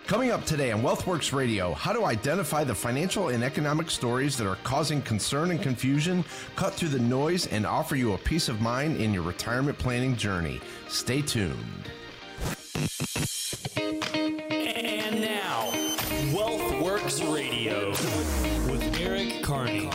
Coming up today on WealthWorks Radio, how to identify the financial and economic stories that are causing concern and confusion, cut through the noise, and offer you a peace of mind in your retirement planning journey. Stay tuned. And now, WealthWorks Radio with Eric Carney.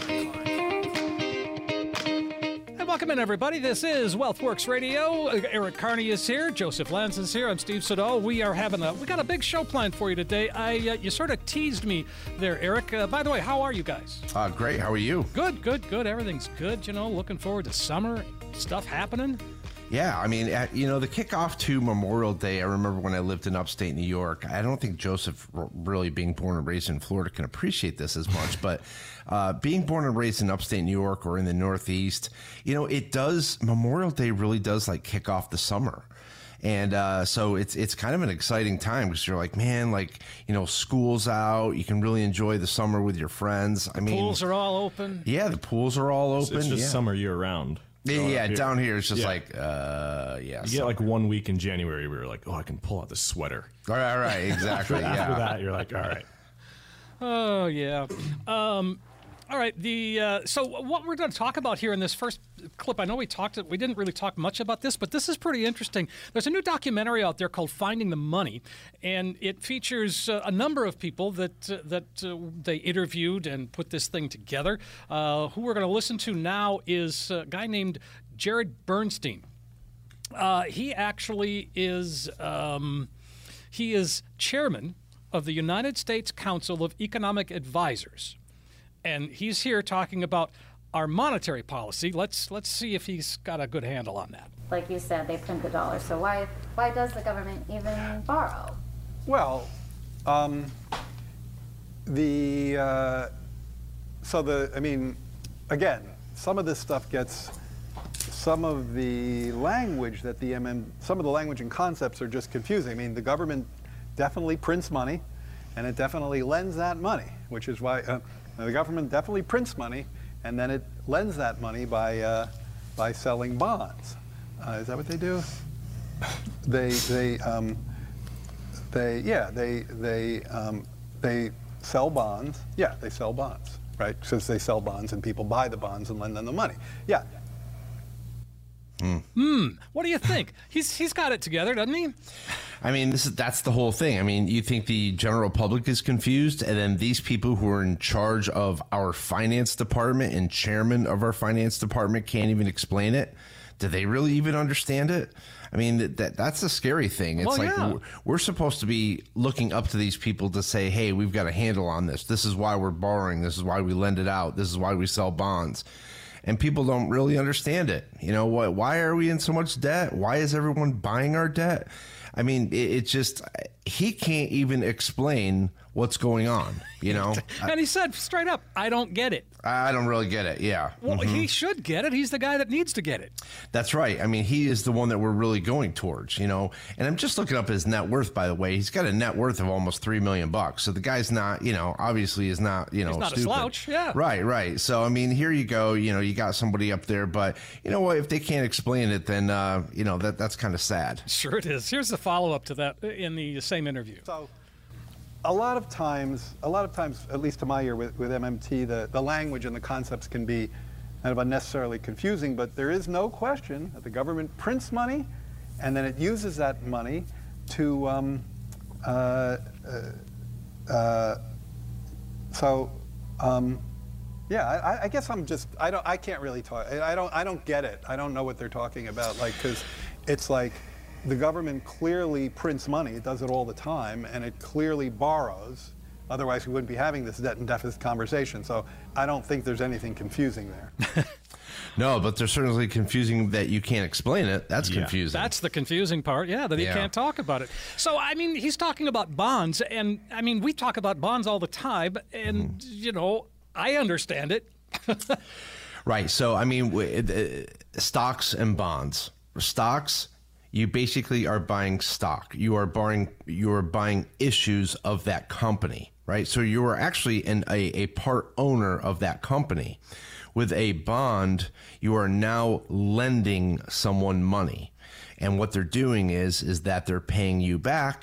Welcome in, everybody. This is WealthWorks Radio. Eric Carney is here. Joseph Lenz is here. I'm Steve Siddall. We got a big show planned for you today. You sort of teased me there, Eric. By the way, how are you guys? Great. How are you? Good. Everything's good. Looking forward to summer stuff happening. Yeah, I mean, the kickoff to Memorial Day, I remember when I lived in upstate New York. I don't think Joseph, really being born and raised in Florida, can appreciate this as much, but being born and raised in upstate New York or in the Northeast, Memorial Day really does like kick off the summer. And so it's kind of an exciting time because you're like, man, school's out. You can really enjoy the summer with your friends. Pools are all open. Yeah, the pools are all open. It's just summer year round. Yeah, down here it's just You get like 1 week in January where you're like, oh, I can pull out the sweater. All right, exactly. After that, you're like, all right. Oh, yeah. All right. So what we're going to talk about here in this first clip, I know we didn't really talk much about this, but this is pretty interesting. There's a new documentary out there called Finding the Money, and it features a number of people that they interviewed and put this thing together. Who we're going to listen to now is a guy named Jared Bernstein. He actually is chairman of the United States Council of Economic Advisors. And he's here talking about our monetary policy. Let's see if he's got a good handle on that. Like you said, they print the dollar. So why does the government even borrow? Well, again, some of this stuff gets, some of the language that some of the language and concepts are just confusing. I mean, the government definitely prints money, and it definitely lends that money, which is why the government definitely prints money, and then it lends that money by selling bonds. Is that what they do? They sell bonds. Yeah, they sell bonds, right? Since they sell bonds and people buy the bonds and lend them the money. Yeah. What do you think? He's got it together, doesn't he? I mean, that's the whole thing. I mean, you think the general public is confused, and then these people who are in charge of our finance department and chairman of our finance department can't even explain it? Do they really even understand it? I mean, that's a scary thing. It's we're supposed to be looking up to these people to say, hey, we've got a handle on this. This is why we're borrowing. This is why we lend it out. This is why we sell bonds. And people don't really understand it. Why are we in so much debt? Why is everyone buying our debt? I mean, it's just, he can't even explain what's going on, And he said straight up, I don't get it. I don't really get it, yeah. Well, He should get it. He's the guy that needs to get it. That's right. I mean, he is the one that we're really going towards, And I'm just looking up his net worth, by the way. He's got a net worth of almost $3 million. So the guy's not, obviously is not, he's not stupid. A slouch, yeah. Right. So, I mean, here you go. You got somebody up there. But you know what? If they can't explain it, then, that's kind of sad. Sure it is. Here's the follow-up to that in the same interview. So, a lot of times, at least to my ear with MMT, the language and the concepts can be kind of unnecessarily confusing, but there is no question that the government prints money, and then it uses that money to, I guess I can't really talk, I don't get it. I don't know what they're talking about, because it's like, the government clearly prints money. It does it all the time, and it clearly borrows. Otherwise, we wouldn't be having this debt and deficit conversation. So I don't think there's anything confusing there. No, but there's certainly confusing that you can't explain it. That's confusing. That's the confusing part, that he can't talk about it. So, I mean, he's talking about bonds, and, I mean, we talk about bonds all the time, and, I understand it. Right. So, I mean, stocks and bonds. Stocks, you basically are buying stock. You are buying issues of that company, right? So you are actually a part owner of that company. With a bond, you are now lending someone money. And what they're doing is that they're paying you back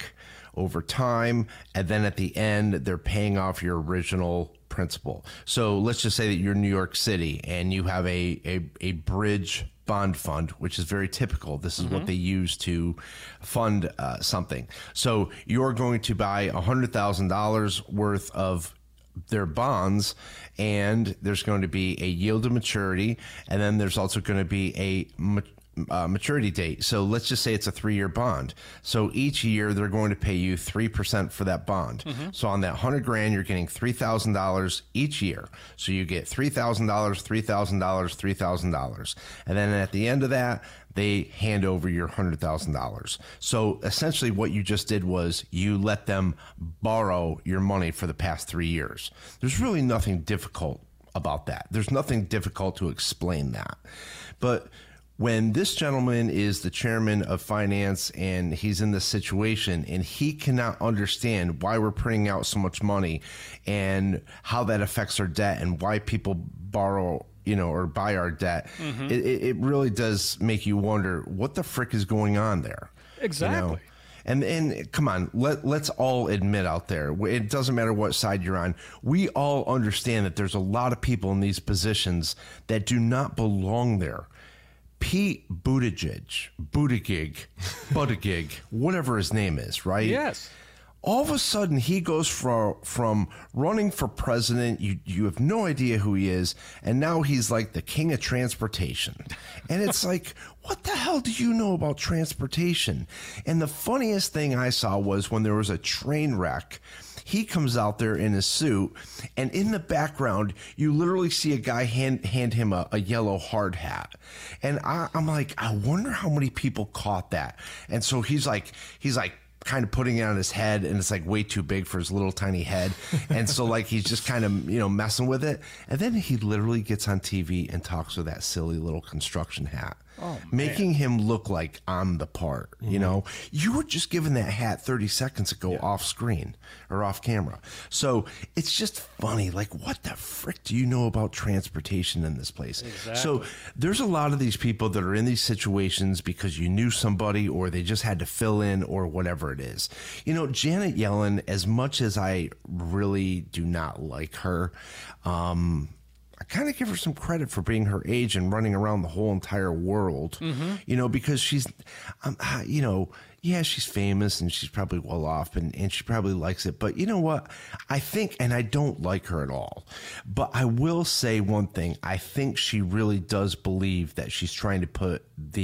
over time, and then at the end, they're paying off your original principal. So let's just say that you're in New York City and you have a bridge bond fund, which is very typical. This is what they use to fund something. So you're going to buy $100,000 worth of their bonds, and there's going to be a yield to maturity, and then there's also going to be a maturity date. So let's just say it's a 3-year bond. So each year they're going to pay you 3% for that bond. So on that $100,000, you're getting $3,000 each year. So you get $3,000, $3,000, $3,000. And then at the end of that, they hand over your $100,000. So essentially what you just did was you let them borrow your money for the past 3 years. There's really nothing difficult about that. There's nothing difficult to explain that. But when this gentleman is the chairman of finance and he's in this situation and he cannot understand why we're printing out so much money and how that affects our debt and why people borrow, or buy our debt, it really does make you wonder what the frick is going on there. Exactly. And come on, let's all admit out there, it doesn't matter what side you're on. We all understand that there's a lot of people in these positions that do not belong there. Pete Buttigieg, whatever his name is, right? Yes. All of a sudden, he goes from running for president. You have no idea who he is, and now he's like the king of transportation. And it's like, what the hell do you know about transportation? And the funniest thing I saw was when there was a train wreck. He comes out there in his suit, and in the background, you literally see a guy hand him a yellow hard hat. And I'm like, I wonder how many people caught that. And so he's like kind of putting it on his head, and it's like way too big for his little tiny head. And so like he's just kind of, messing with it. And then he literally gets on TV and talks with that silly little construction hat. Making him look like I'm the part, You were just given that hat 30 seconds ago off screen or off camera. So it's just funny. Like, what the frick do you know about transportation in this place? Exactly. So there's a lot of these people that are in these situations because you knew somebody or they just had to fill in or whatever it is. Janet Yellen, as much as I really do not like her, I kind of give her some credit for being her age and running around the whole entire world, because she's, she's famous and she's probably well off and she probably likes it. But you know what? I think, and I don't like her at all, but I will say one thing. I think she really does believe that she's trying to put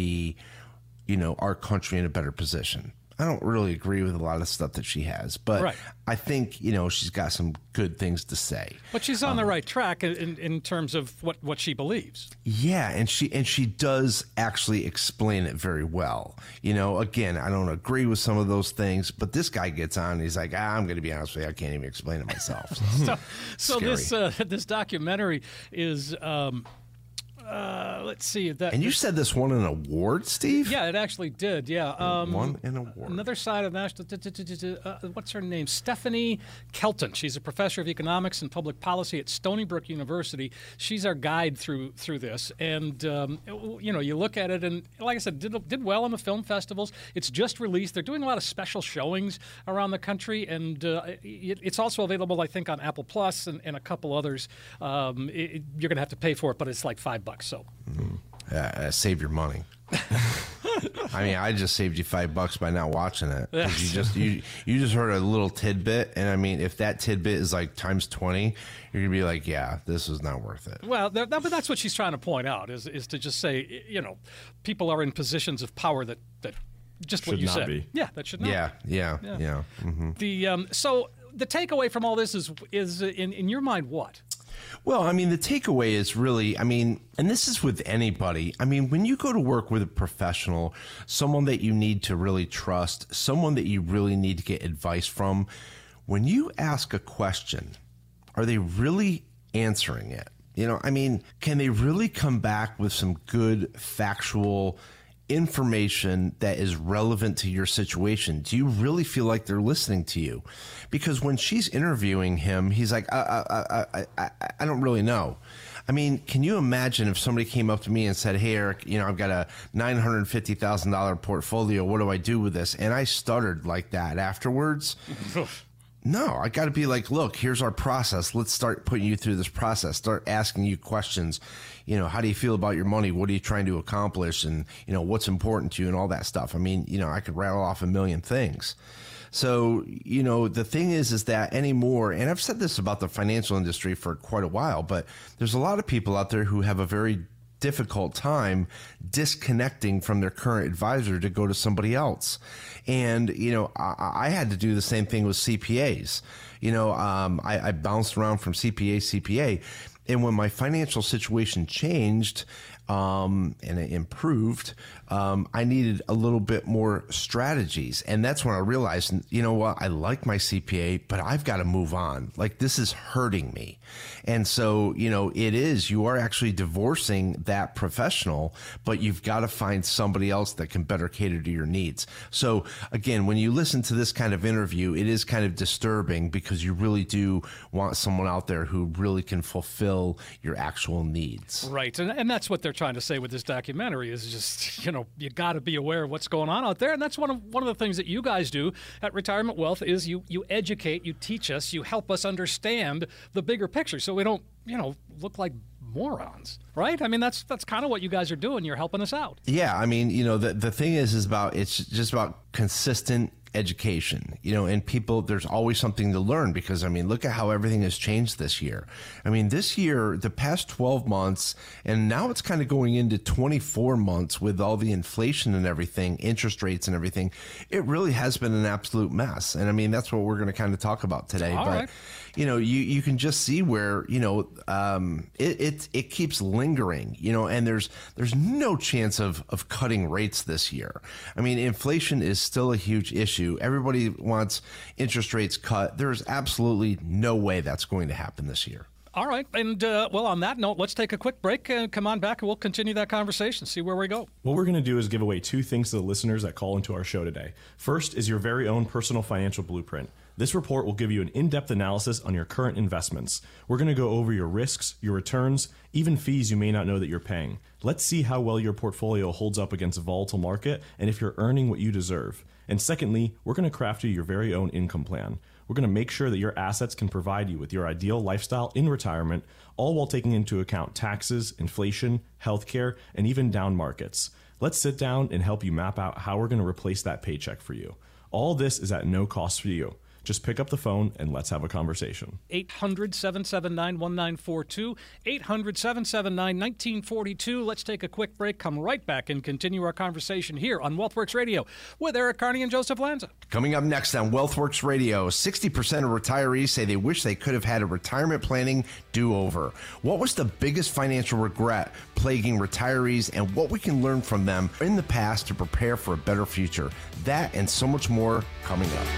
our country in a better position. I don't really agree with a lot of stuff that she has, but I think, she's got some good things to say. But she's on the right track in terms of what she believes. Yeah, and she does actually explain it very well. Again, I don't agree with some of those things, but this guy gets on and he's like, I'm going to be honest with you, I can't even explain it myself. So this documentary is... let's see. And you said this won an award, Steve? Yeah, it actually did. Yeah, won an award. Another side of national. What's her name? Stephanie Kelton. She's a professor of economics and public policy at Stony Brook University. She's our guide through this, and you look at it, and like I said, did well in the film festivals. It's just released. They're doing a lot of special showings around the country, and it's also available, I think, on Apple Plus and a couple others. You're going to have to pay for it, but it's like $5. So save your money. I mean, I just saved you $5 by not watching it. You just heard a little tidbit, and I mean, if that tidbit is like times 20, you're gonna be like, yeah, this is not worth it. Well, but that's what she's trying to point out is to just say, people are in positions of power that just should what you not said. Be. Yeah, that should not. Yeah. Mm-hmm. So the takeaway from all this is in your mind what? Well, I mean, the takeaway is really, and this is with anybody. I mean, when you go to work with a professional, someone that you need to really trust, someone that you really need to get advice from, when you ask a question, are they really answering it? Can they really come back with some good factual information that is relevant to your situation? Do you really feel like they're listening to you? Because when she's interviewing him, he's like, I don't really know. I mean, can you imagine if somebody came up to me and said, hey, Eric, I've got a $950,000 portfolio. What do I do with this? And I stuttered like that afterwards. No, I got to be like, look, here's our process. Let's start putting you through this process. Start asking you questions. How do you feel about your money? What are you trying to accomplish? And, what's important to you and all that stuff. I mean, I could rattle off a million things. So, the thing is that anymore, and I've said this about the financial industry for quite a while, but there's a lot of people out there who have a very difficult time disconnecting from their current advisor to go to somebody else. And, I had to do the same thing with CPAs. I bounced around from CPA. And when my financial situation changed, and it improved, I needed a little bit more strategies. And that's when I realized, I like my CPA, but I've got to move on. Like, this is hurting me. And so, you are actually divorcing that professional, but you've got to find somebody else that can better cater to your needs. So again, when you listen to this kind of interview, it is kind of disturbing because you really do want someone out there who really can fulfill your actual needs. Right. And that's what they're trying to say with this documentary is just, you got to be aware of what's going on out there. And that's one of the things that you guys do at Retirement Wealth is you educate, you teach us, you help us understand the bigger picture so we don't, look like morons, right? I mean, that's kind of what you guys are doing. You're helping us out. Yeah. I mean, the thing is it's just about consistent education, and people, there's always something to learn because, I mean, look at how everything has changed this year. I mean, this year, the past 12 months, and now it's kind of going into 24 months with all the inflation and everything, interest rates and everything, it really has been an absolute mess. And I mean, that's what we're going to kind of talk about today. All right. You can just see where, it keeps lingering, and there's no chance of cutting rates this year. I mean, inflation is still a huge issue. Everybody wants interest rates cut. There's absolutely no way that's going to happen this year. All right. And, on that note, let's take a quick break and come on back and we'll continue that conversation, see where we go. What we're going to do is give away 2 things to the listeners that call into our show today. First is your very own personal financial blueprint. This report will give you an in-depth analysis on your current investments. We're going to go over your risks, your returns, even fees you may not know that you're paying. Let's see how well your portfolio holds up against a volatile market and if you're earning what you deserve. And secondly, we're going to craft you your very own income plan. We're going to make sure that your assets can provide you with your ideal lifestyle in retirement, all while taking into account taxes, inflation, healthcare, and even down markets. Let's sit down and help you map out how we're going to replace that paycheck for you. All this is at no cost for you. Just pick up the phone and let's have a conversation. 800-779-1942, 800-779-1942. Let's take a quick break, come right back and continue our conversation here on WealthWorks Radio with Eric Carney and Joseph Lanza. Coming up next on WealthWorks Radio, 60% of retirees say they wish they could have had a retirement planning do-over. What was the biggest financial regret plaguing retirees and what we can learn from them in the past to prepare for a better future? That and so much more coming up.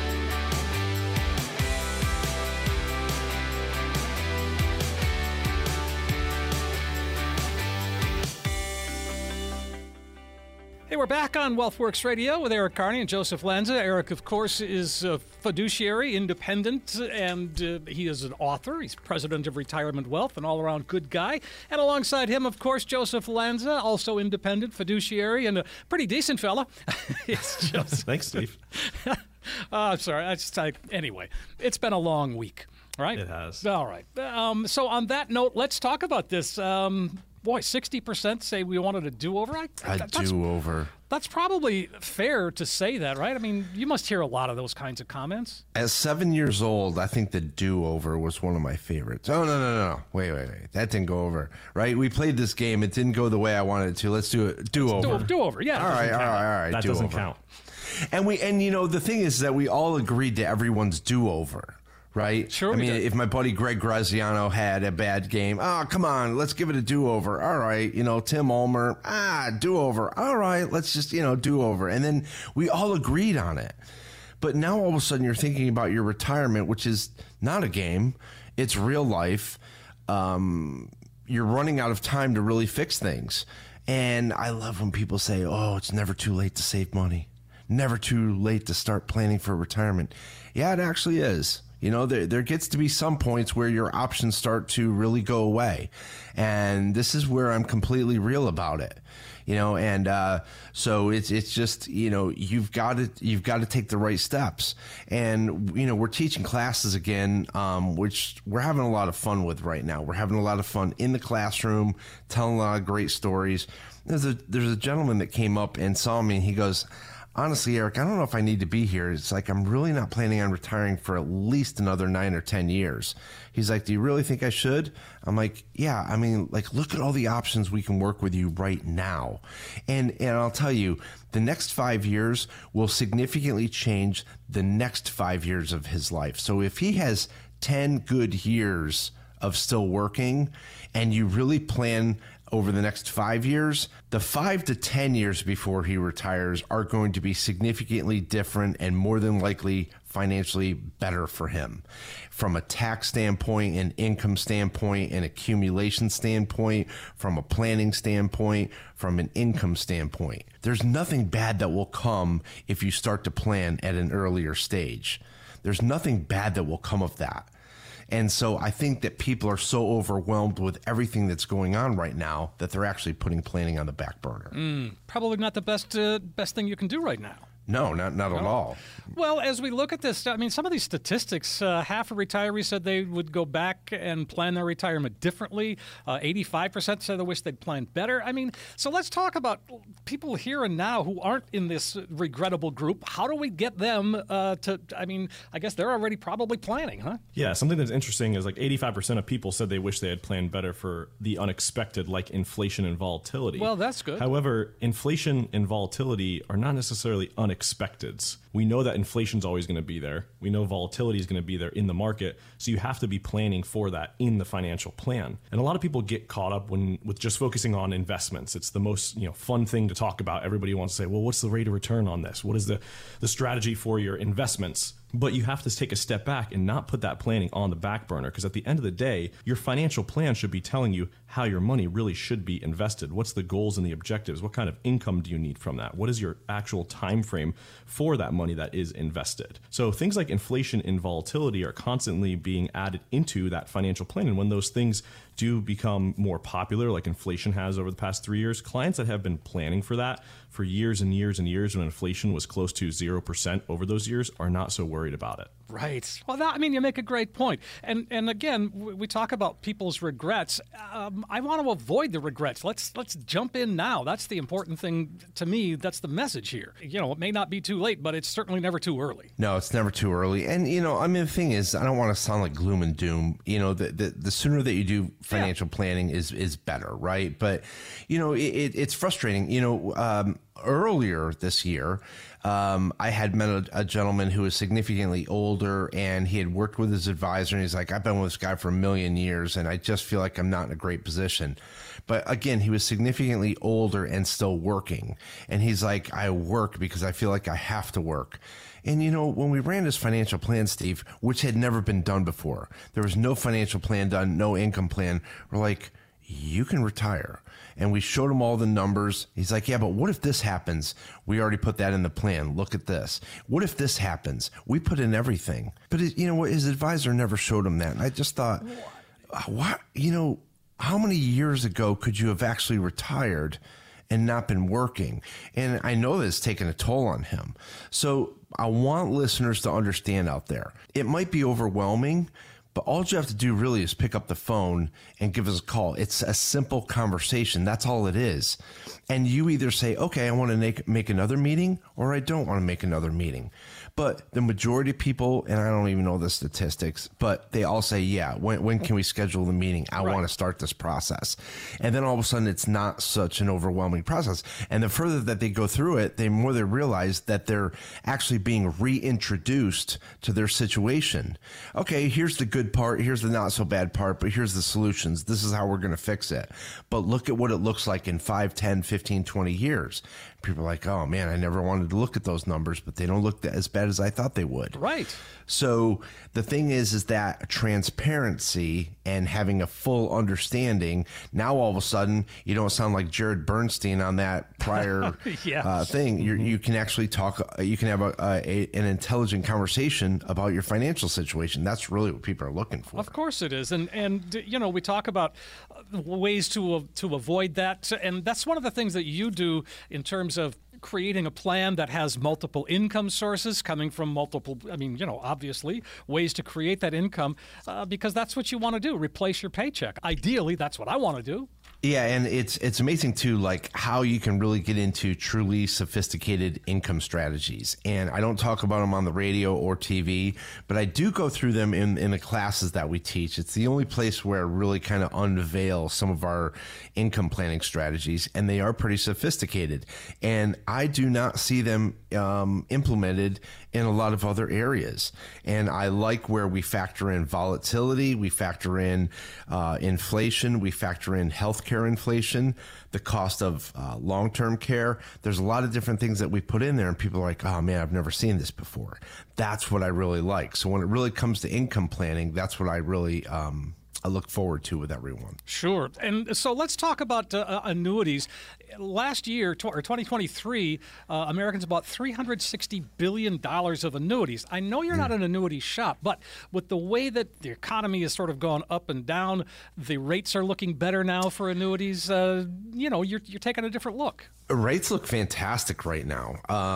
Hey, we're back on WealthWorks Radio with Eric Carney and Joseph Lanza. Eric, of course, is a fiduciary, independent, and he is an author. He's president of Retirement Wealth, an all-around good guy. And alongside him, of course, Joseph Lanza, also independent, fiduciary, and a pretty decent fella. It's Joseph. Thanks, Steve. I'm sorry. Anyway, it's been a long week, right? It has. All right. So on that note, let's talk about this. Boy, 60% say we wanted a do-over. A do-over. That's probably fair to say that, right? I mean, you must hear a lot of those kinds of comments. As 7 years old, I think the do-over was one of my favorites. Oh, no. Wait. That didn't go over, right? We played this game. It didn't go the way I wanted it to. Let's do it. Do-over. Do-over, yeah. All right. That doesn't count. And the thing is that we all agreed to everyone's do-over. Right? Sure. I mean, if my buddy Greg Graziano had a bad game, come on, let's give it a do-over. All right. Tim Ulmer, do-over. All right, let's just, do-over. And then we all agreed on it. But now all of a sudden you're thinking about your retirement, which is not a game. It's real life. You're running out of time to really fix things. And I love when people say, it's never too late to save money. Never too late to start planning for retirement. Yeah, it actually is. You know, there gets to be some points where your options start to really go away. And this is where I'm completely real about it. You know, and so it's just, you know, you've got to take the right steps. And, you know, we're teaching classes again, which we're having a lot of fun with right now. We're having a lot of fun in the classroom, telling a lot of great stories. There's a gentleman that came up and saw me, and he goes, honestly, Eric, I don't know if I need to be here. It's like, I'm really not planning on retiring for at least another 9 or 10 years. He's like, do you really think I should? I'm like, yeah, I mean, like, look at all the options we can work with you right now. And I'll tell you, the next 5 years will significantly change the next 5 years of his life. So if he has 10 good years of still working, and you really plan over the next 5 years, the 5 to 10 years before he retires are going to be significantly different and more than likely financially better for him from a tax standpoint, an income standpoint, an accumulation standpoint, from a planning standpoint, from an income standpoint. There's nothing bad that will come if you start to plan at an earlier stage. There's nothing bad that will come of that. And so I think that people are so overwhelmed with everything that's going on right now that they're actually putting planning on the back burner. Probably not the best thing you can do right now. No, not at all. Well, as we look at this, I mean, some of these statistics, half of retirees said they would go back and plan their retirement differently. 85% said they wish they'd planned better. I mean, so let's talk about people here and now who aren't in this regrettable group. How do we get them to, I mean, I guess they're already probably planning, huh? Yeah, something that's interesting is like 85% of people said they wish they had planned better for the unexpected, like inflation and volatility. Well, that's good. However, inflation and volatility are not necessarily unexpecteds. We know that inflation's always going to be there. We know volatility is going to be there in the market. So you have to be planning for that in the financial plan. And a lot of people get caught up with just focusing on investments. It's the most fun thing to talk about. Everybody wants to say, well, what's the rate of return on this? What is the strategy for your investments? But you have to take a step back and not put that planning on the back burner, because at the end of the day, your financial plan should be telling you how your money really should be invested. What's the goals and the objectives? What kind of income do you need from that? What is your actual time frame for that money that is invested? So things like inflation and volatility are constantly being added into that financial plan. And when those things do become more popular, like inflation has over the past 3 years, clients that have been planning for that for years and years and years when inflation was close to 0% over those years are not so worried about it. Right. Well, I mean, you make a great point. And again, we talk about people's regrets. I want to avoid the regrets. Let's jump in now. That's the important thing to me. That's the message here. It may not be too late, but it's certainly never too early. No, it's never too early. And, I mean, the thing is, I don't want to sound like gloom and doom. The sooner that you do financial planning is better, right? But, it's frustrating. Earlier this year, I had met a gentleman who was significantly older, and he had worked with his advisor, and he's like, I've been with this guy for 1 million years, and I just feel like I'm not in a great position. But again, he was significantly older and still working. And he's like, I work because I feel like I have to work. And, when we ran this financial plan, Steve, which had never been done before, there was no financial plan done, no income plan. We're like, you can retire. And we showed him all the numbers. He's like, yeah, but what if this happens? We already put that in the plan. Look at this. What if this happens? We put in everything. But his advisor never showed him that. And I just thought, what? How many years ago could you have actually retired and not been working? And I know that it's taken a toll on him. So I want listeners to understand out there, it might be overwhelming, but all you have to do really is pick up the phone and give us a call. It's a simple conversation. That's all it is. And you either say, okay, I want to make another meeting, or I don't want to make another meeting. But the majority of people, and I don't even know the statistics, but they all say, yeah, when can we schedule the meeting? I want to start this process. And then all of a sudden, it's not such an overwhelming process. And the further that they go through it, the more they realize that they're actually being reintroduced to their situation. Okay, here's the good part. Here's the not so bad part, but here's the solutions. This is how we're going to fix it. But look at what it looks like in 5, 10, 15, 20 years. People are like, oh man, I never wanted to look at those numbers, but they don't look as bad as I thought they would. Right. So the thing is that transparency and having a full understanding, now all of a sudden you don't sound like Jared Bernstein on that prior thing. You can actually talk, you can have an intelligent conversation about your financial situation. That's really what people are looking for. Of course it is. And you know, we talk about ways to avoid that. And that's one of the things that you do in terms of creating a plan that has multiple income sources coming from multiple, I mean, you know, obviously ways to create that income because that's what you want to do, replace your paycheck. Ideally, that's what I want to do. Yeah, and it's amazing too, like how you can really get into truly sophisticated income strategies. And I don't talk about them on the radio or TV, but I do go through them in the classes that we teach. It's the only place where I really kind of unveil some of our income planning strategies, and they are pretty sophisticated. And I do not see them implemented in a lot of other areas. And I like where we factor in volatility, we factor in inflation, we factor in healthcare inflation, the cost of long-term care. There's a lot of different things that we put in there, and people are like, oh man, I've never seen this before. That's what I really like. So when it really comes to income planning, that's what I really I look forward to with everyone. Sure. And so let's talk about annuities. Last year, or 2023, Americans bought $360 billion of annuities. I know you're not an annuity shop, but with the way that the economy has sort of gone up and down, the rates are looking better now for annuities. You know, you're taking a different look. Rates look fantastic right now.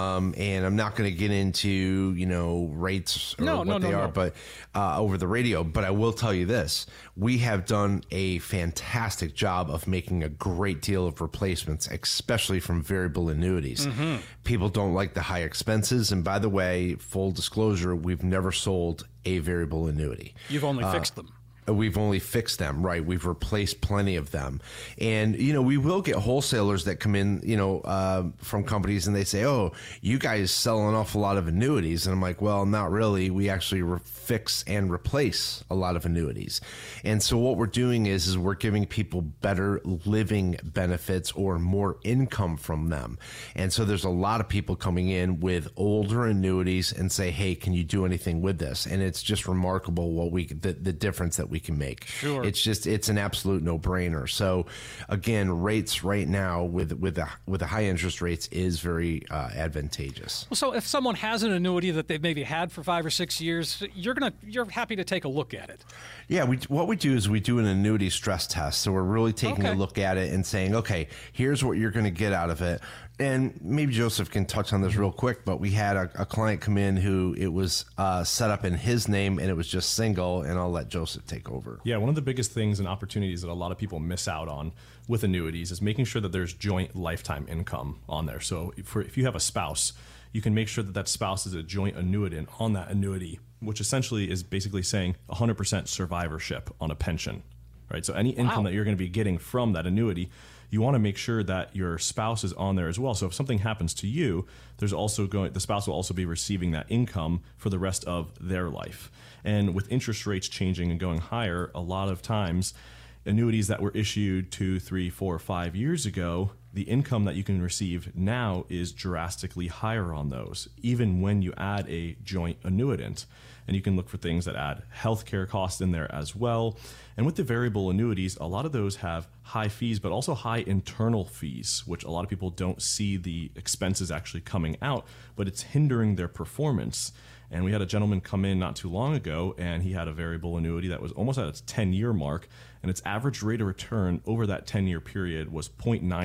And I'm not going to get into, you know, rates or what they are, but over the radio. But I will tell you this. We have done a fantastic job of making a great deal of replacements, especially from variable annuities. People don't like the high expenses. And by the way, full disclosure, we've never sold a variable annuity. You've only fixed them. We've only fixed them, right? We've replaced plenty of them. And, you know, we will get wholesalers that come in, you know, from companies and they say, oh, you guys sell an awful lot of annuities. And I'm like, well, not really. We actually fix and replace a lot of annuities. And so what we're doing is we're giving people better living benefits or more income from them. And so there's a lot of people coming in with older annuities and say, hey, can you do anything with this? And it's just remarkable what the difference that we can make. Sure. It's an absolute no-brainer. So again, rates right now with the high interest rates is very advantageous. Well, so if someone has an annuity that they've maybe had for 5 or 6 years, you're happy to take a look at it. Yeah, what we do is we do an annuity stress test. So we're really taking a look at it and saying, okay, here's what you're going to get out of it. And maybe Joseph can touch on this real quick, but we had a client come in who it was set up in his name and it was just single, and I'll let Joseph take over. Yeah, one of the biggest things and opportunities that a lot of people miss out on with annuities is making sure that there's joint lifetime income on there. So if you have a spouse, you can make sure that that spouse is a joint annuitant on that annuity, which essentially is basically saying 100% survivorship on a pension, right? So any income that you're going to be getting from that annuity, you want to make sure that your spouse is on there as well. So if something happens to you, the spouse will also be receiving that income for the rest of their life. And with interest rates changing and going higher, a lot of times annuities that were issued 2, 3, 4, 5 years ago, the income that you can receive now is drastically higher on those, even when you add a joint annuitant. And you can look for things that add healthcare costs in there as well. And with the variable annuities, a lot of those have high fees, but also high internal fees, which a lot of people don't see the expenses actually coming out, but it's hindering their performance. And we had a gentleman come in not too long ago, and he had a variable annuity that was almost at its 10-year mark, and its average rate of return over that 10-year period was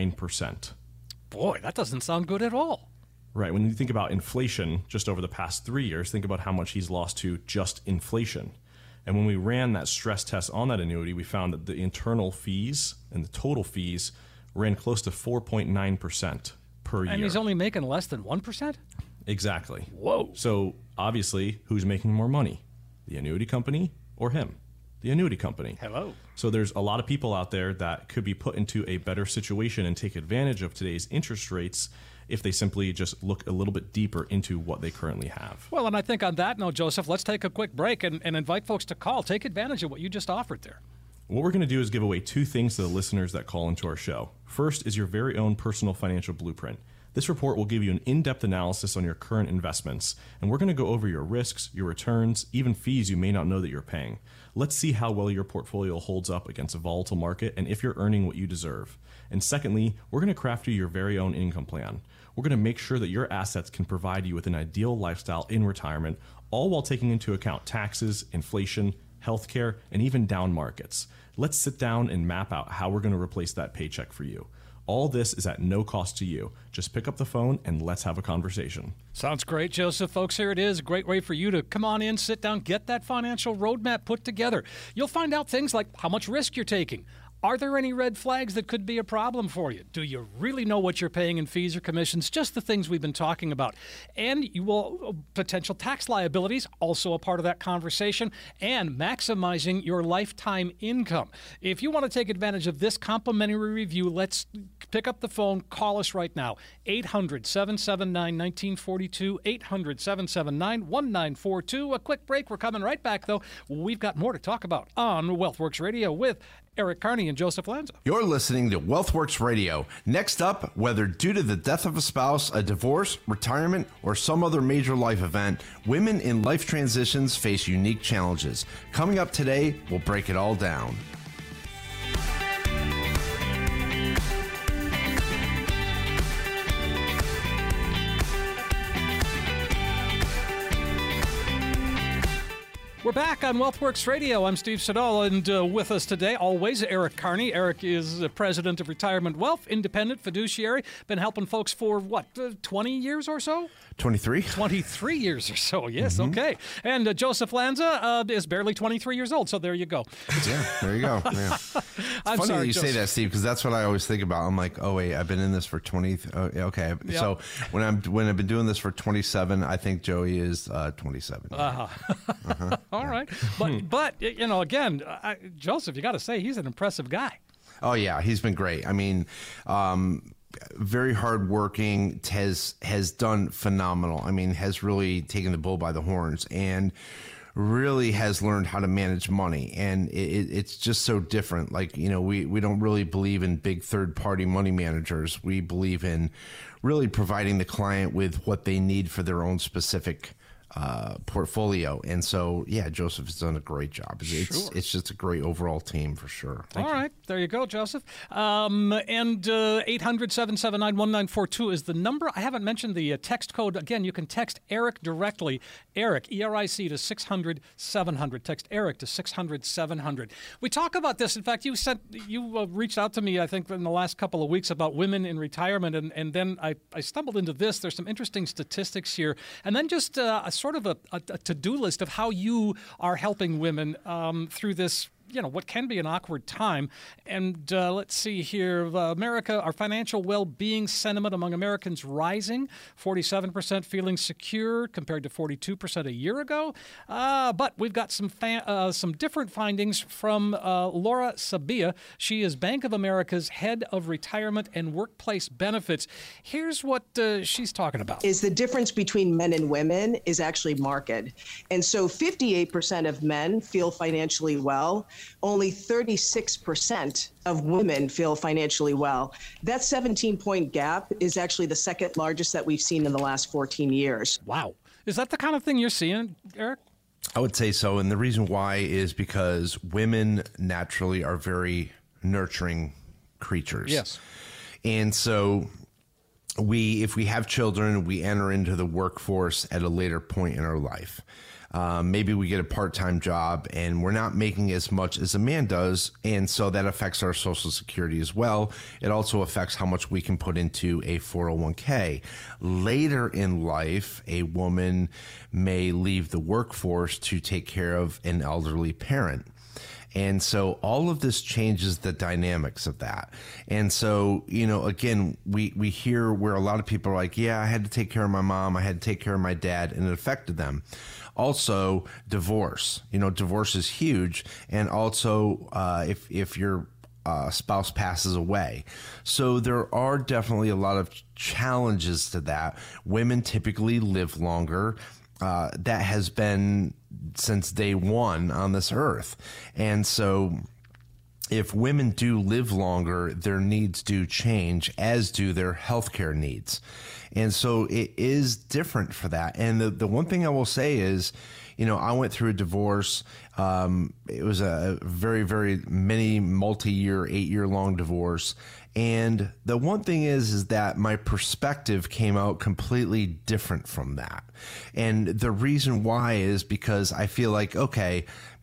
0.9%. Boy, that doesn't sound good at all. Right. When you think about inflation just over the past 3 years, think about how much he's lost to just inflation. And when we ran that stress test on that annuity, we found that the internal fees and the total fees ran close to 4.9% per year. And he's only making less than 1%? Exactly. Whoa. So obviously, who's making more money? The annuity company or him? The annuity company. Hello. So there's a lot of people out there that could be put into a better situation and take advantage of today's interest rates if they simply just look a little bit deeper into what they currently have. Well, and I think on that note, Joseph, let's take a quick break and invite folks to call. Take advantage of what you just offered there. What we're going to do is give away 2 things to the listeners that call into our show. First is your very own personal financial blueprint. This report will give you an in-depth analysis on your current investments, and we're going to go over your risks, your returns, even fees you may not know that you're paying. Let's see how well your portfolio holds up against a volatile market and if you're earning what you deserve. And secondly, we're going to craft you your very own income plan. We're going to make sure that your assets can provide you with an ideal lifestyle in retirement, all while taking into account taxes, inflation, healthcare, and even down markets. Let's sit down and map out how we're going to replace that paycheck for you. All this is at no cost to you. Just pick up the phone and let's have a conversation. Sounds great, Joseph. Folks, here it is. A great way for you to come on in, sit down, get that financial roadmap put together. You'll find out things like how much risk you're taking. Are there any red flags that could be a problem for you? Do you really know what you're paying in fees or commissions? Just the things we've been talking about. And you will potential tax liabilities, also a part of that conversation, and maximizing your lifetime income. If you want to take advantage of this complimentary review, let's pick up the phone. Call us right now. 800-779-1942, 800-779-1942. A quick break. We're coming right back, though. We've got more to talk about on WealthWorks Radio with Eric Carney and Joseph Lanza. You're listening to WealthWorks Radio. Next up, whether due to the death of a spouse, a divorce, retirement, or some other major life event, women in life transitions face unique challenges. Coming up today, we'll break it all down. We're back on WealthWorks Radio. I'm Steve Siddall, and with us today, always, Eric Carney. Eric is the president of Retirement Wealth, independent fiduciary. Been helping folks for, 20 years or so? 23. 23 years or so, yes, okay. And Joseph Lanza is barely 23 years old, so there you go. Yeah, there you go. Yeah. It's I'm funny sorry, that you Joseph. say that, Steve, because that's what I always think about. I'm like, oh, wait, I've been in this for 20. Okay. Yep. So when I've been doing this for 27, I think Joey is 27. All right. But again, Joseph, you got to say, he's an impressive guy. Oh, yeah, he's been great. I mean, very hardworking, has done phenomenal. I mean, has really taken the bull by the horns and really has learned how to manage money. And it's just so different. Like, we don't really believe in big third-party money managers. We believe in really providing the client with what they need for their own specific portfolio. And so, yeah, Joseph has done a great job. It's just a great overall team for sure. All right. There you go, Joseph. And 800-779-1942 is the number. I haven't mentioned the text code. Again, you can text Eric directly. Eric, E-R-I-C, to 600-700. Text Eric to 600-700. We talk about this. In fact, you reached out to me, I think, in the last couple of weeks about women in retirement. And then I stumbled into this. There's some interesting statistics here. And then just a sort of a to-do list of how you are helping women through this, what can be an awkward time. And let's see here. America, our financial well-being sentiment among Americans rising. 47% feeling secure compared to 42% a year ago. But we've got some different findings from Laura Sabia. She is Bank of America's head of retirement and workplace benefits. Here's what she's talking about. Is the difference between men and women is actually marked. And so 58% of men feel financially well. Only 36% of women feel financially well. That 17-point gap is actually the second largest that we've seen in the last 14 years. Wow. Is that the kind of thing you're seeing, Eric? I would say so. And the reason why is because women naturally are very nurturing creatures. Yes. And so if we have children, we enter into the workforce at a later point in our life. Maybe we get a part-time job and we're not making as much as a man does. And so that affects our Social Security as well. It also affects how much we can put into a 401k. Later in life, a woman may leave the workforce to take care of an elderly parent. And so all of this changes the dynamics of that. And so, again, we hear where a lot of people are like, yeah, I had to take care of my mom, I had to take care of my dad, and it affected them. Also, divorce. Divorce is huge. And also, if your spouse passes away. So there are definitely a lot of challenges to that. Women typically live longer. That has been since day one on this earth. And so if women do live longer, their needs do change, as do their healthcare needs. And so it is different for that. And the one thing I will say is, I went through a divorce. It was a very, very many multi-year, 8-year-long divorce. And the one thing is that my perspective came out completely different from that. And the reason why is because I feel like, okay,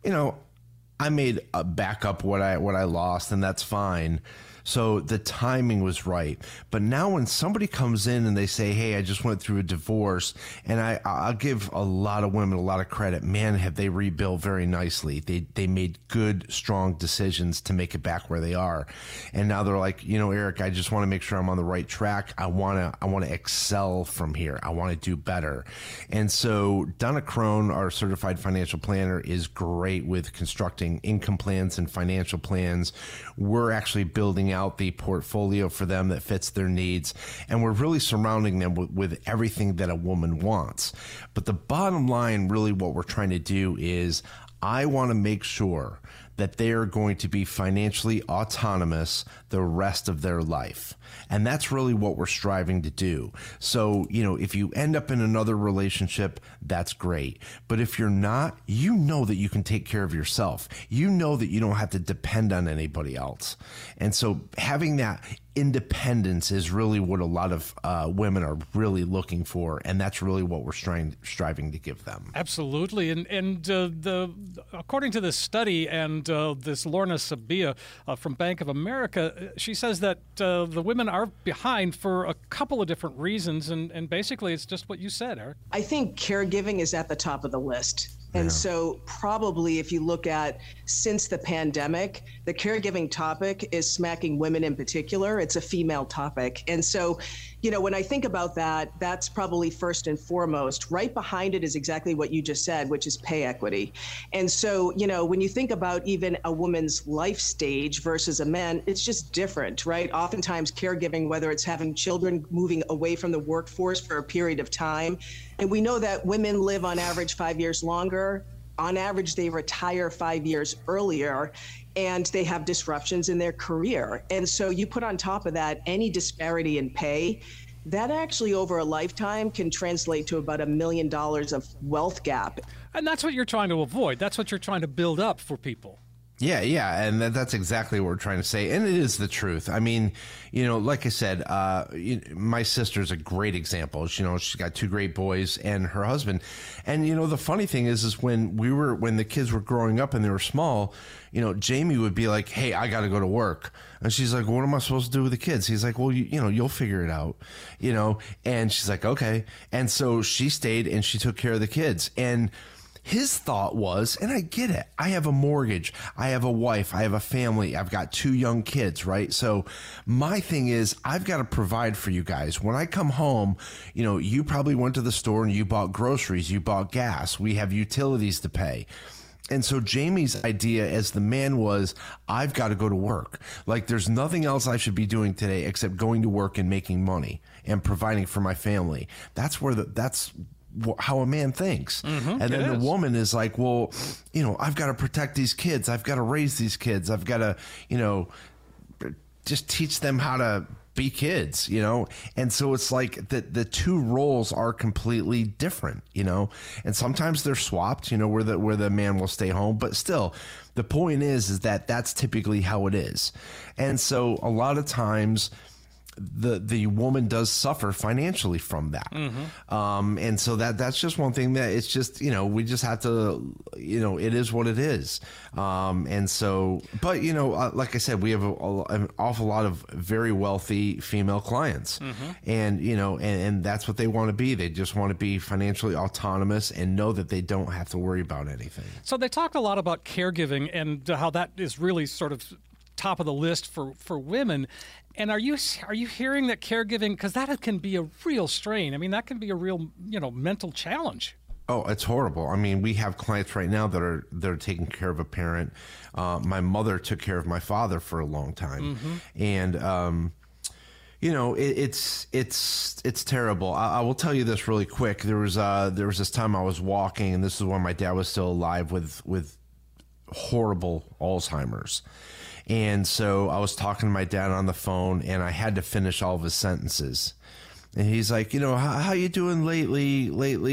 I made back up what I lost, and that's fine. So the timing was right. But now when somebody comes in and they say, hey, I just went through a divorce, and I'll give a lot of women a lot of credit. Man, have they rebuilt very nicely. They made good, strong decisions to make it back where they are. And now they're like, Eric, I just want to make sure I'm on the right track. I want to excel from here. I want to do better. And so Donna Crone, our certified financial planner, is great with constructing income plans and financial plans. We're actually building out the portfolio for them that fits their needs, and we're really surrounding them with everything that a woman wants. But the bottom line, really what we're trying to do is I want to make sure that they are going to be financially autonomous the rest of their life. And that's really what we're striving to do. So, if you end up in another relationship, that's great. But if you're not, that you can take care of yourself. That you don't have to depend on anybody else. And so having that independence is really what a lot of women are really looking for, and that's really what we're striving to give them. Absolutely, and according to this study and this Lorna Sabia from Bank of America, she says that the women are behind for a couple of different reasons, and basically it's just what you said, Eric. I think caregiving is at the top of the list. And so probably if you look at since the pandemic, the caregiving topic is smacking women in particular. It's a female topic. And so, when I think about that, that's probably first and foremost. Right behind it is exactly what you just said, which is pay equity. And so, when you think about even a woman's life stage versus a man, it's just different, right? Oftentimes caregiving, whether it's having children, moving away from the workforce for a period of time. And we know that women live on average 5 years longer. On average, they retire 5 years earlier, and they have disruptions in their career. And so you put on top of that any disparity in pay, that actually over a lifetime can translate to about $1 million of wealth gap. And that's what you're trying to avoid. That's what you're trying to build up for people. Yeah, and that's exactly what we're trying to say, and it is the truth. I mean, like I said, my sister's a great example. She's got 2 great boys and her husband, and the funny thing is when the kids were growing up and they were small, Jamie would be like, "Hey, I got to go to work," and she's like, "What am I supposed to do with the kids?" He's like, "Well, you'll figure it out," and she's like, "Okay," and so she stayed and she took care of the kids. And his thought was, and I get it, I have a mortgage, I have a wife, I have a family, I've got 2 young kids, right? So my thing is, I've got to provide for you guys. When I come home, you probably went to the store and you bought groceries, you bought gas, we have utilities to pay. And so Jamie's idea as the man was, I've got to go to work. Like, there's nothing else I should be doing today except going to work and making money and providing for my family. That's how a man thinks. And then the woman is like, well, I've got to protect these kids. I've got to raise these kids. I've got to, just teach them how to be kids, And so it's like the 2 roles are completely different, and sometimes they're swapped, where the man will stay home, but still the point is that that's typically how it is. And so a lot of times the woman does suffer financially from that. And so that's just one thing that it's just, we just have to, it is what it is. And so, but, like I said, we have an awful lot of very wealthy female clients and, and that's what they want to be. They just want to be financially autonomous and know that they don't have to worry about anything. So they talked a lot about caregiving and how that is really sort of top of the list for women. And are you hearing that caregiving, because that can be a real strain. I mean, that can be a real, mental challenge. Oh, it's horrible. I mean, we have clients right now that are taking care of a parent. My mother took care of my father for a long time. And, it's terrible. I will tell you this really quick. There was this time I was walking, and this is when my dad was still alive with horrible Alzheimer's. And so I was talking to my dad on the phone, and I had to finish all of his sentences. And he's like, how you doing lately?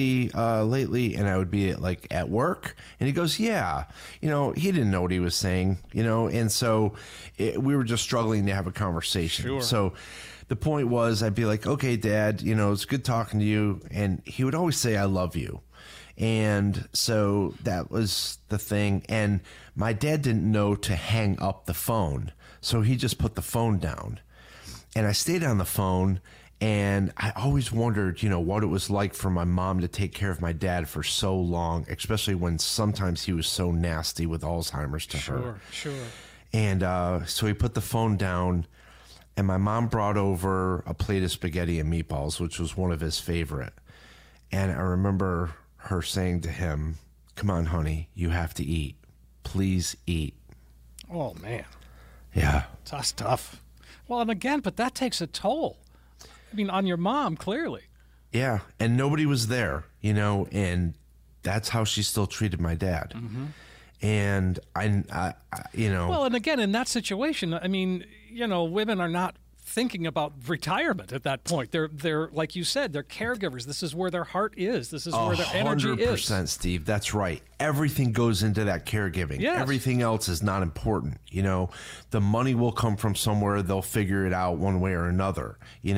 And I would be like at work. And he goes, yeah. He didn't know what he was saying, and so we were just struggling to have a conversation. Sure. So the point was, I'd be like, okay, Dad, it's good talking to you. And he would always say, I love you. And so that was the thing. And my dad didn't know to hang up the phone. So he just put the phone down. And I stayed on the phone. And I always wondered, what it was like for my mom to take care of my dad for so long, especially when sometimes he was so nasty with Alzheimer's to her. Sure. And so he put the phone down, and my mom brought over a plate of spaghetti and meatballs, which was one of his favorite. And I remember her saying to him, come on, honey, you have to eat. Please eat. Oh, man. Yeah. That's tough. Well, and again, but that takes a toll. On your mom, clearly. Yeah, and nobody was there, and that's how she still treated my dad. Mm-hmm. And I. Well, and again, in that situation, women are not thinking about retirement at that point. They're like you said, they're caregivers. This is where their heart is. This is where their energy is. 100%, Steve. That's right. Everything goes into that caregiving. Yes. Everything else is not important. The money will come from somewhere. They'll figure it out one way or another,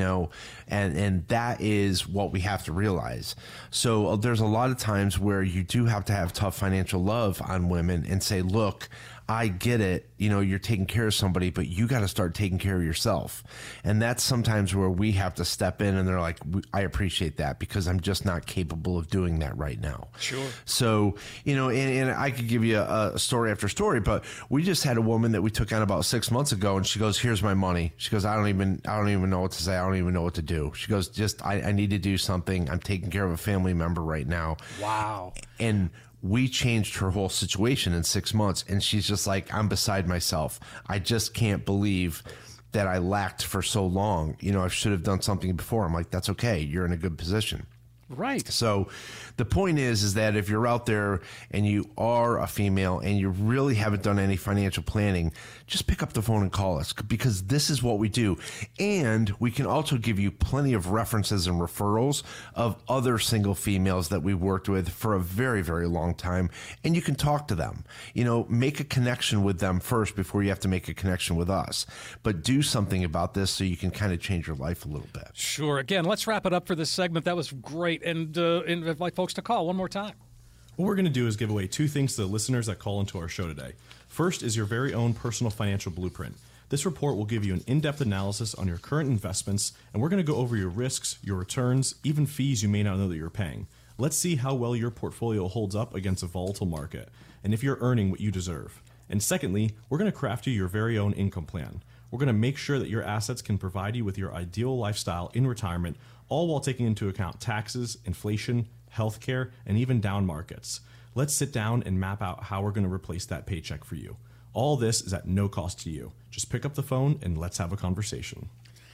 and that is what we have to realize. So there's a lot of times where you do have to have tough financial love on women and say, look, I get it. You're taking care of somebody, but you got to start taking care of yourself. And that's sometimes where we have to step in, and they're like, I appreciate that because I'm just not capable of doing that right now. Sure. So, and I could give you a story after story, but we just had a woman that we took on about 6 months ago, and she goes, here's my money. She goes, I don't even know what to say. I don't even know what to do. She goes, I need to do something. I'm taking care of a family member right now. Wow. And we changed her whole situation in 6 months, and she's just like, I'm beside myself. I just can't believe that I lacked for so long. I should have done something before. I'm like, that's okay. You're in a good position. Right. So the point is that if you're out there and you are a female and you really haven't done any financial planning, just pick up the phone and call us, because this is what we do. And we can also give you plenty of references and referrals of other single females that we worked with for a very, very long time. And you can talk to them, make a connection with them first before you have to make a connection with us. But do something about this so you can kind of change your life a little bit. Sure. Again, let's wrap it up for this segment. That was great. And invite folks to call one more time. What we're going to do is give away 2 things to the listeners that call into our show today. First is your very own personal financial blueprint. This report will give you an in-depth analysis on your current investments, and we're going to go over your risks, your returns, even fees you may not know that you're paying. Let's see how well your portfolio holds up against a volatile market, and if you're earning what you deserve. And secondly, we're going to craft you your very own income plan. We're going to make sure that your assets can provide you with your ideal lifestyle in retirement, all while taking into account taxes, inflation, healthcare, and even down markets. Let's sit down and map out how we're going to replace that paycheck for you. All this is at no cost to you. Just pick up the phone and let's have a conversation.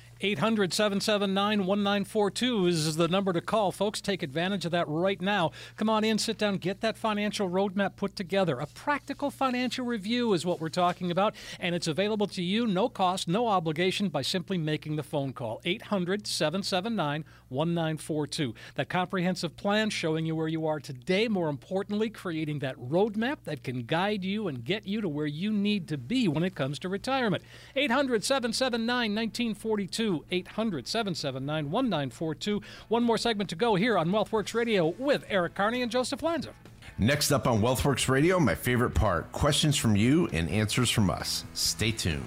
800-779-1942 is the number to call. Folks, take advantage of that right now. Come on in, sit down, get that financial roadmap put together. A practical financial review is what we're talking about, and it's available to you, no cost, no obligation, by simply making the phone call. 800-779-1942. That comprehensive plan showing you where you are today, more importantly, creating that roadmap that can guide you and get you to where you need to be when it comes to retirement. 800-779-1942. 800-779-1942. One more segment to go here on WealthWorks Radio with Eric Carney and Joseph Lanza. Next up on WealthWorks Radio, my favorite part, questions from you and answers from us. Stay tuned.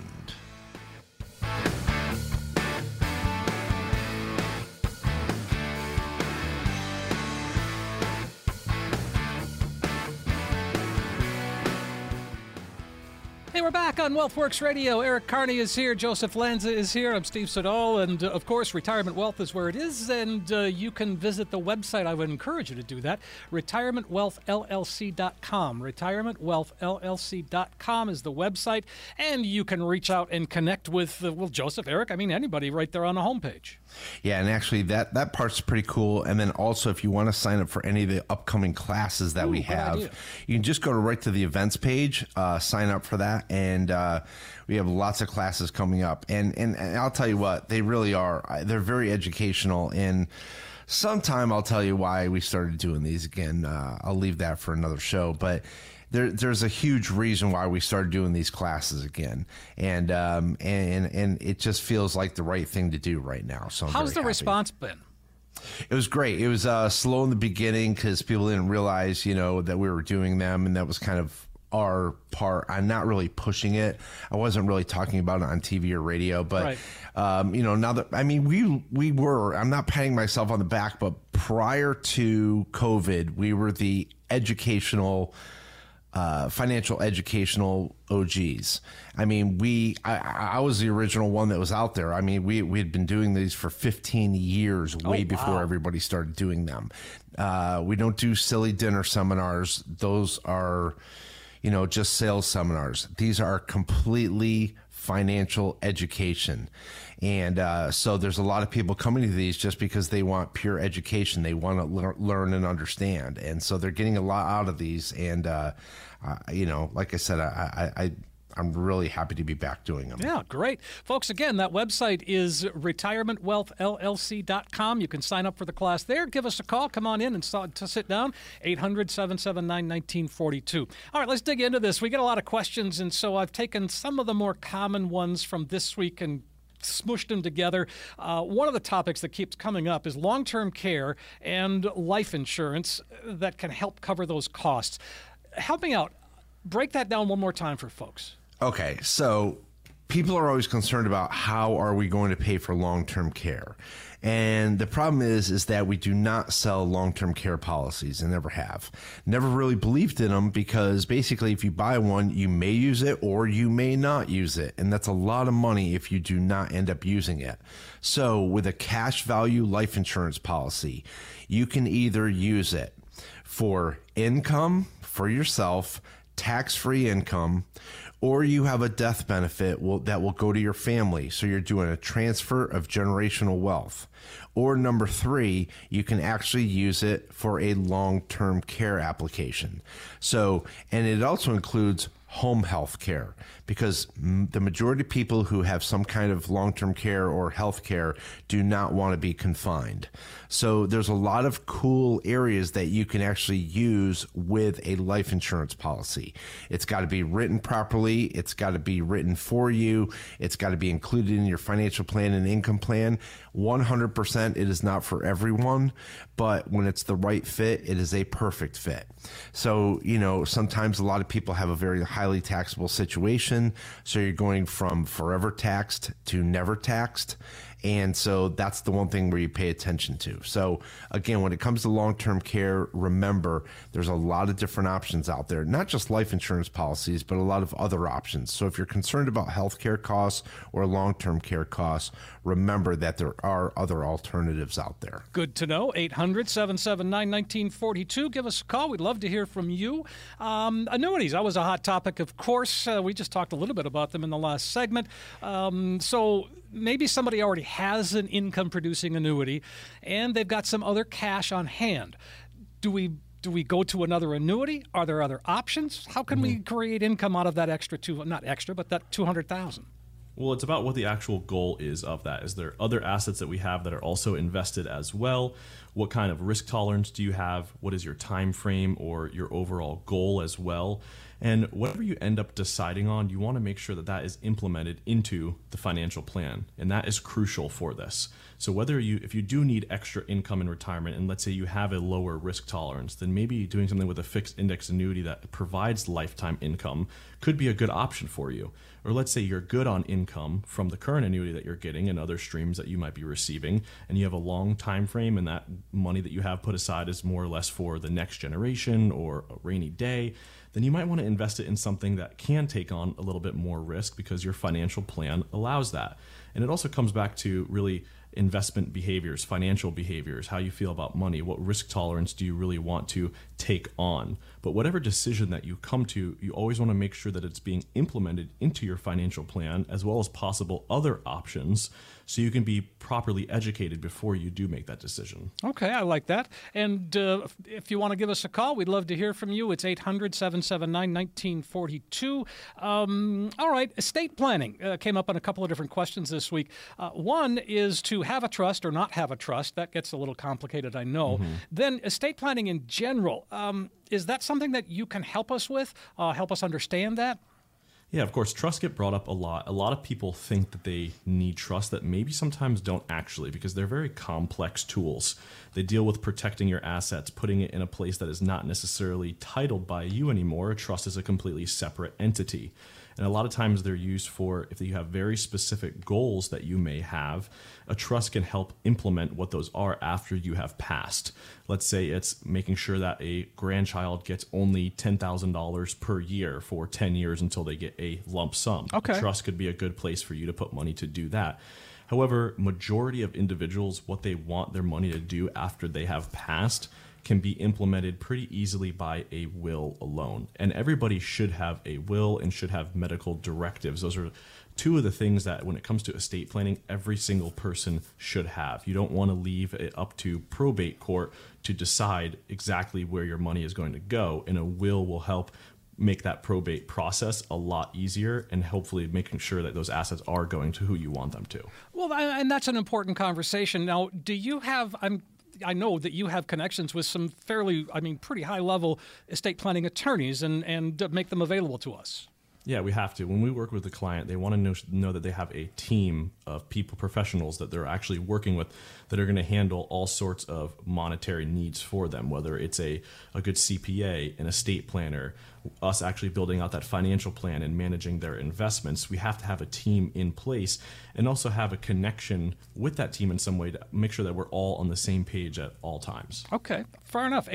Hey, we're back on WealthWorks Radio. Eric Carney is here. Joseph Lanza is here. I'm Steve Siddall. And, of course, Retirement Wealth is where it is. And you can visit the website. I would encourage you to do that. RetirementWealthLLC.com. RetirementWealthLLC.com is the website. And you can reach out and connect with, Joseph, Eric, anybody right there on the homepage. Yeah, and actually that part's pretty cool. And then also, if you want to sign up for any of the upcoming classes that we have, you can just go right to the events page, sign up for that. and we have lots of classes coming up. And I'll tell you what, they really are. They're very educational, and sometime I'll tell you why we started doing these again. I'll leave that for another show, but there's a huge reason why we started doing these classes again, and it just feels like the right thing to do right now. So how's the response been? It was great. It was slow in the beginning because people didn't realize, that we were doing them, and that was kind of our part. I'm not really pushing it. I wasn't really talking about it on TV or radio, but now that, we were. I'm not patting myself on the back, but prior to COVID, we were the financial educational OGs. I was the original one that was out there. We had been doing these for 15 years, way before everybody started doing them. We don't do silly dinner seminars. Those are, just sales seminars. These are completely financial education. And so there's a lot of people coming to these just because they want pure education. They want to learn and understand. And so they're getting a lot out of these. And, like I said, I'm really happy to be back doing them. Yeah, great. Folks, again, that website is retirementwealthllc.com. You can sign up for the class there. Give us a call. Come on in and sit down. 800-779-1942. All right, let's dig into this. We get a lot of questions, and so I've taken some of the more common ones from this week and smushed them together. One of the topics that keeps coming up is long-term care and life insurance that can help cover those costs. Help me out. Break that down one more time for folks. Okay, so people are always concerned about how are we going to pay for long-term care. And the problem is that we do not sell long-term care policies and never have. Never really believed in them because basically if you buy one, you may use it or you may not use it. And that's a lot of money if you do not end up using it. So with a cash value life insurance policy, you can either use it for income for yourself, tax-free income, or you have a death benefit that will go to your family. So you're doing a transfer of generational wealth. Or number 3, you can actually use it for a long-term care application. So, and it also includes home health care, because the majority of people who have some kind of long-term care or health care do not want to be confined. So there's a lot of cool areas that you can actually use with a life insurance policy. It's got to be written properly. It's got to be written for you. It's got to be included in your financial plan and income plan. 100% it is not for everyone, but when it's the right fit, it is a perfect fit. So, sometimes a lot of people have a very highly taxable situation. So you're going from forever taxed to never taxed. And so that's the one thing where you pay attention to. So again, when it comes to long-term care, remember there's a lot of different options out there, not just life insurance policies, but a lot of other options. So if you're concerned about healthcare costs or long-term care costs, remember that there are other alternatives out there. Good to know. 800-779-1942. Give us a call. We'd love to hear from you. Annuities, that was a hot topic, of course. We just talked a little bit about them in the last segment. So maybe somebody already has an income-producing annuity, and they've got some other cash on hand. Do we go to another annuity? Are there other options? How can we create income out of that extra not extra, but that $200,000? Well, it's about what the actual goal is of that. Is there other assets that we have that are also invested as well? What kind of risk tolerance do you have? What is your time frame or your overall goal as well? And whatever you end up deciding on, you want to make sure that that is implemented into the financial plan. And that is crucial for this. So if you do need extra income in retirement, and let's say you have a lower risk tolerance, then maybe doing something with a fixed index annuity that provides lifetime income could be a good option for you. Or let's say you're good on income from the current annuity that you're getting and other streams that you might be receiving, and you have a long time frame, and that money that you have put aside is more or less for the next generation or a rainy day, then you might want to invest it in something that can take on a little bit more risk because your financial plan allows that. And it also comes back to really investment behaviors, financial behaviors, how you feel about money, what risk tolerance do you really want to take on. But whatever decision that you come to, you always want to make sure that it's being implemented into your financial plan, as well as possible other options, so you can be properly educated before you do make that decision. Okay, I like that. And if you want to give us a call, we'd love to hear from you. It's 800-779-1942. All right, estate planning came up on a couple of different questions this week. One is to have a trust or not have a trust. That gets a little complicated, I know. Then estate planning in general, is that something that you can help us with, help us understand that? Yeah, of course, trusts get brought up a lot. A lot of people think that they need trust that maybe sometimes don't actually, because they're very complex tools. They deal with protecting your assets, putting it in a place that is not necessarily titled by you anymore. A trust is a completely separate entity. And a lot of times they're used for, if you have very specific goals that you may have, a trust can help implement what those are after you have passed. Let's say it's making sure that a grandchild gets only $10,000 per year for 10 years until they get a lump sum. Okay. A trust could be a good place for you to put money to do that. However, majority of individuals, what they want their money to do after they have passed can be implemented pretty easily by a will alone. And everybody should have a will and should have medical directives. Those are two of the things that when it comes to estate planning, every single person should have. You don't want to leave it up to probate court to decide exactly where your money is going to go. And a will help make that probate process a lot easier and hopefully making sure that those assets are going to who you want them to. Well, and that's an important conversation. Now, do you have... I know that you have connections with some pretty high-level estate planning attorneys and make them available to us. Yeah, we have to. When we work with a client, they want to know that they have a team of people, professionals that they're actually working with that are going to handle all sorts of monetary needs for them, whether it's a good CPA, an estate planner, us actually building out that financial plan and managing their investments. We have to have a team in place and also have a connection with that team in some way to make sure that we're all on the same page at all times. Okay, fair enough.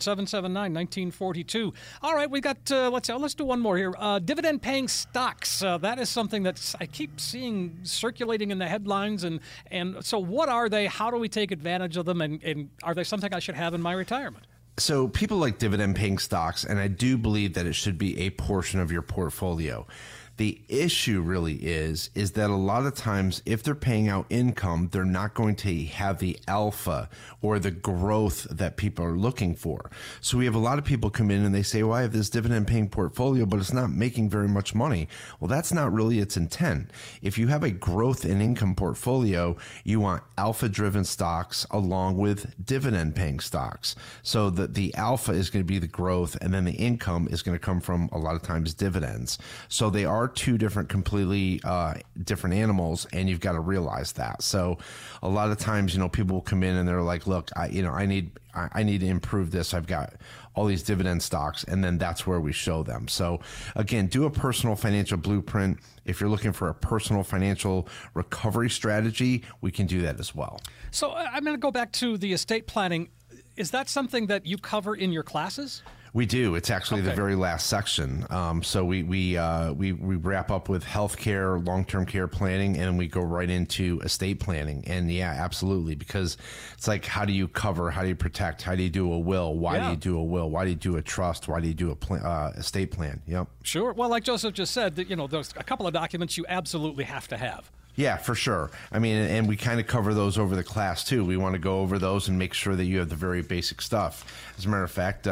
800-779-1942. All right, we got, let's do one more here. Dividend-paying stocks. That is something that I keep seeing circulating in the headlines. And so what are they? How do we take advantage of them? And are they something I should have in my retirement? So people like dividend-paying stocks, and I do believe that it should be a portion of your portfolio. The issue really is that a lot of times if they're paying out income, they're not going to have the alpha or the growth that people are looking for. So we have a lot of people come in and they say, well, I have this dividend paying portfolio, but it's not making very much money. Well, that's not really its intent. If you have a growth in income portfolio, you want alpha driven stocks along with dividend paying stocks. So that the alpha is going to be the growth and then the income is going to come from a lot of times dividends. So they are two different, completely different animals, and you've got to realize that. So a lot of times, people will come in and they're like, look, I need to improve this. I've got all these dividend stocks, and then that's where we show them. So again, do a personal financial blueprint. If you're looking for a personal financial recovery strategy, we can do that as well. So I'm going to go back to the estate planning. Is that something that you cover in your classes? We do. It's actually the very last section. So we wrap up with healthcare, long-term care planning, and we go right into estate planning. And yeah, absolutely, because it's like, how do you cover? How do you protect? How do you do a will? Why do you do a will? Why do you do a trust? Why do you do a estate plan? Yep. Sure. Well, like Joseph just said, there's a couple of documents you absolutely have to have. Yeah, for sure. I mean, and we kind of cover those over the class too. We want to go over those and make sure that you have the very basic stuff. As a matter of fact,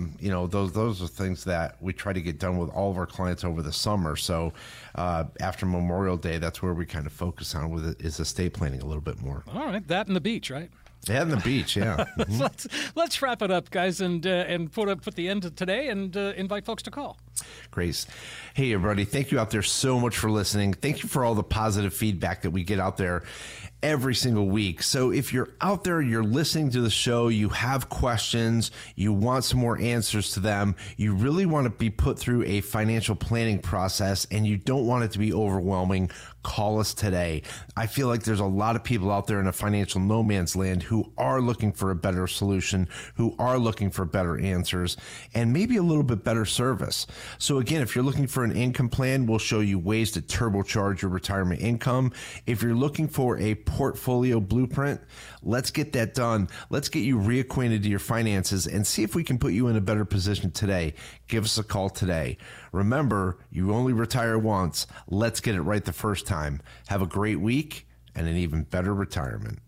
those are things that we try to get done with all of our clients over the summer. So after Memorial Day, that's where we kind of focus on with it, is estate planning a little bit more. All right, that and the beach, right? Yeah, on the beach, yeah. Mm-hmm. Let's wrap it up, guys, and put the end to today and invite folks to call. Grace. Hey, everybody. Thank you out there so much for listening. Thank you for all the positive feedback that we get out there every single week. So if you're out there, you're listening to the show, you have questions, you want some more answers to them, you really want to be put through a financial planning process, and you don't want it to be overwhelming, call us today. I feel like there's a lot of people out there in a financial no man's land who are looking for a better solution, who are looking for better answers, and maybe a little bit better service. So again, if you're looking for an income plan, we'll show you ways to turbocharge your retirement income. If you're looking for a portfolio blueprint? Let's get that done. Let's get you reacquainted to your finances and see if we can put you in a better position today. Give us a call today. Remember, you only retire once. Let's get it right the first time. Have a great week and an even better retirement.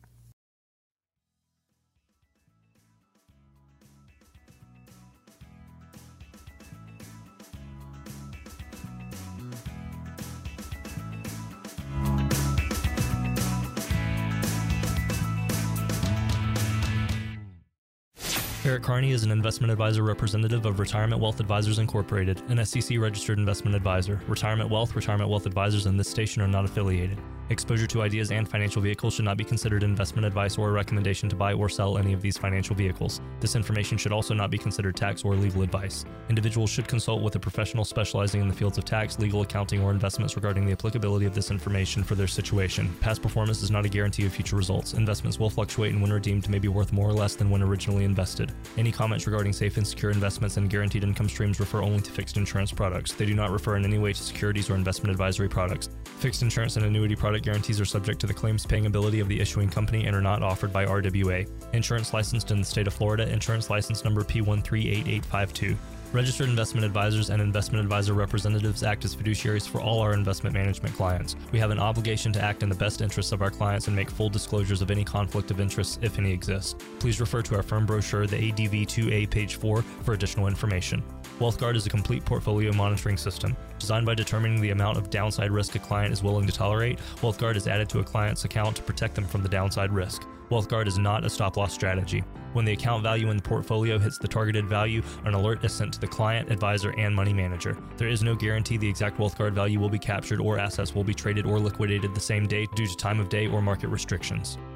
Eric Carney is an investment advisor representative of Retirement Wealth Advisors Incorporated, an SEC-registered investment advisor. Retirement Wealth Advisors, and this station are not affiliated. Exposure to ideas and financial vehicles should not be considered investment advice or a recommendation to buy or sell any of these financial vehicles. This information should also not be considered tax or legal advice. Individuals should consult with a professional specializing in the fields of tax, legal, accounting, or investments regarding the applicability of this information for their situation. Past performance is not a guarantee of future results. Investments will fluctuate, and when redeemed may be worth more or less than when originally invested. Any comments regarding safe and secure investments and guaranteed income streams refer only to fixed insurance products. They do not refer in any way to securities or investment advisory products. Fixed insurance and annuity product guarantees are subject to the claims paying ability of the issuing company and are not offered by RWA. Insurance licensed in the state of Florida. Insurance license number P138852. Registered investment advisors and investment advisor representatives act as fiduciaries for all our investment management clients. We have an obligation to act in the best interests of our clients and make full disclosures of any conflict of interest, if any exists. Please refer to our firm brochure, the ADV2A, page 4, for additional information. WealthGuard is a complete portfolio monitoring system. Designed by determining the amount of downside risk a client is willing to tolerate, WealthGuard is added to a client's account to protect them from the downside risk. WealthGuard is not a stop-loss strategy. When the account value in the portfolio hits the targeted value, an alert is sent to the client, advisor, and money manager. There is no guarantee the exact WealthGuard value will be captured or assets will be traded or liquidated the same day due to time of day or market restrictions.